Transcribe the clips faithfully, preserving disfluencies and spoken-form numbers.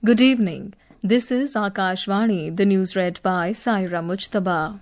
Good evening. This is Akashvani, the news read by Saira Mujtaba.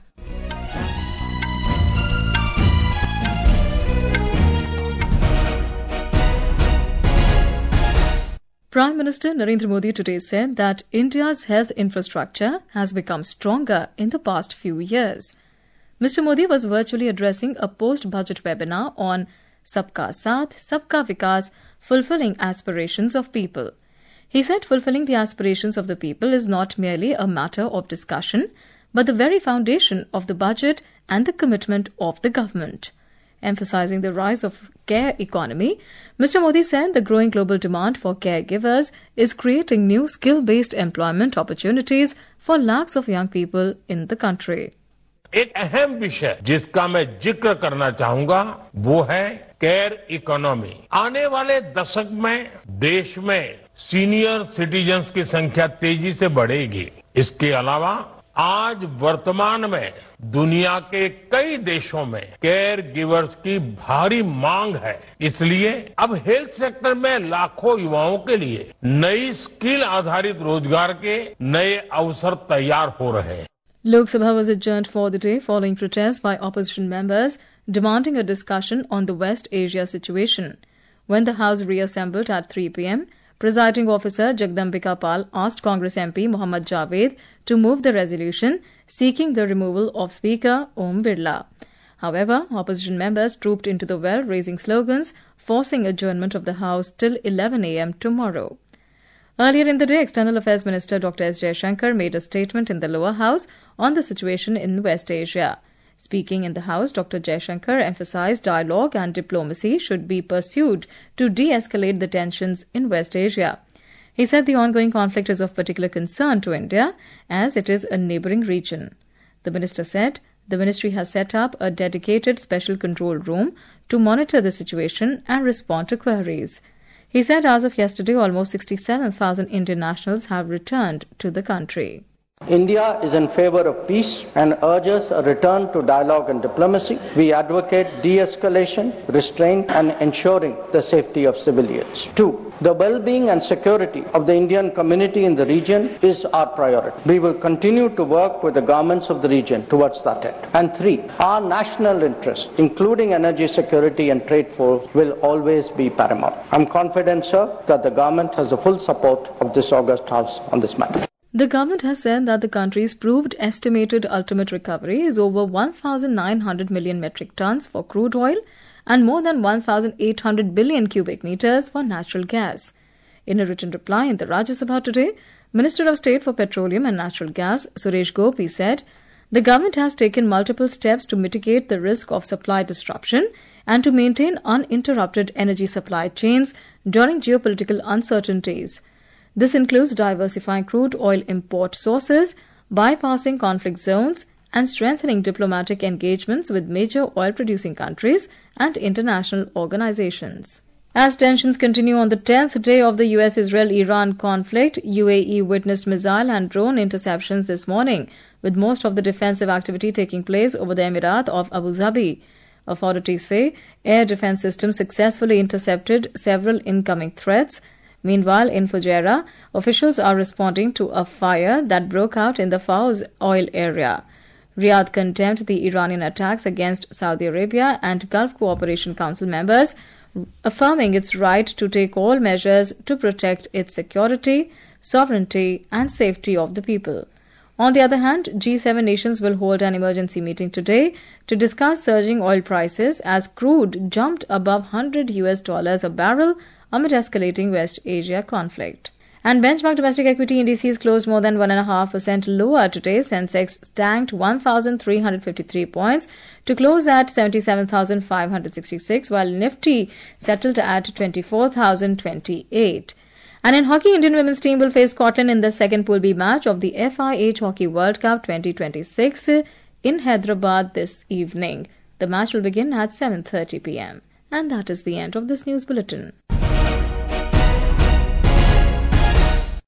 Prime Minister Narendra Modi today said that India's health infrastructure has become stronger in the past few years. Mister Modi was virtually addressing a post-budget webinar on Sabka Saath, Sabka Vikas, fulfilling aspirations of people. He said fulfilling the aspirations of the people is not merely a matter of discussion, but the very foundation of the budget and the commitment of the government. Emphasizing the rise of care economy, Mister Modi said the growing global demand for caregivers is creating new skill-based employment opportunities for lakhs of young people in the country. एक अहम विषय जिसका मैं जिक्र करना चाहूंगा वो है केयर इकोनॉमी। आने वाले दशक में देश में सीनियर सिटीजन्स की संख्या तेजी से बढ़ेगी। इसके अलावा आज वर्तमान में दुनिया के कई देशों में केयर गिवर्स की भारी मांग है। इसलिए अब हेल्थ सेक्टर में लाखों युवाओं के लिए नई स्किल आधारित रोजगार के नए अवसर तैयार हो रहे हैं। Lok Sabha was adjourned for the day following protests by opposition members demanding a discussion on the West Asia situation. When the House reassembled at three p.m., Presiding Officer Jagdambika Pal asked Congress M P Mohammad Javed to move the resolution seeking the removal of Speaker Om Birla. However, opposition members trooped into the well raising slogans, forcing adjournment of the House till eleven a.m. tomorrow. Earlier in the day, External Affairs Minister Doctor S. Jaishankar made a statement in the lower house on the situation in West Asia. Speaking in the House, Doctor Jaishankar emphasized dialogue and diplomacy should be pursued to de-escalate the tensions in West Asia. He said the ongoing conflict is of particular concern to India as it is a neighbouring region. The minister said the ministry has set up a dedicated special control room to monitor the situation and respond to queries. He said as of yesterday, almost sixty-seven thousand Indian nationals have returned to the country. India is in favor of peace and urges a return to dialogue and diplomacy. We advocate de-escalation, restraint and ensuring the safety of civilians. Two, the well-being and security of the Indian community in the region is our priority. We will continue to work with the governments of the region towards that end. And three, our national interest, including energy security and trade flows, will always be paramount. I'm confident, sir, that the government has the full support of this august House on this matter. The government has said that the country's proved estimated ultimate recovery is over one thousand nine hundred million metric tons for crude oil and more than one thousand eight hundred billion cubic meters for natural gas. In a written reply in the Rajya Sabha today, Minister of State for Petroleum and Natural Gas, Suresh Gopi, said the government has taken multiple steps to mitigate the risk of supply disruption and to maintain uninterrupted energy supply chains during geopolitical uncertainties. This includes diversifying crude oil import sources, bypassing conflict zones, and strengthening diplomatic engagements with major oil-producing countries and international organizations. As tensions continue on the tenth day of the U S Israel Iran conflict, U A E witnessed missile and drone interceptions this morning, with most of the defensive activity taking place over the Emirate of Abu Dhabi. Authorities say air defense systems successfully intercepted several incoming threats. Meanwhile, in Fujairah, officials are responding to a fire that broke out in the Fawz oil area. Riyadh condemned the Iranian attacks against Saudi Arabia and Gulf Cooperation Council members, affirming its right to take all measures to protect its security, sovereignty and safety of the people. On the other hand, G seven nations will hold an emergency meeting today to discuss surging oil prices as crude jumped above one hundred U S dollars a barrel amid escalating West Asia conflict. And benchmark domestic equity indices closed more than one point five percent lower today. Sensex tanked one thousand three hundred fifty-three points to close at seventy-seven thousand five hundred sixty-six, while Nifty settled at twenty-four thousand twenty-eight. And in hockey, Indian women's team will face Scotland in the second Pool B match of the F I H Hockey World Cup twenty twenty-six in Hyderabad this evening. The match will begin at seven thirty p.m. And that is the end of this news bulletin.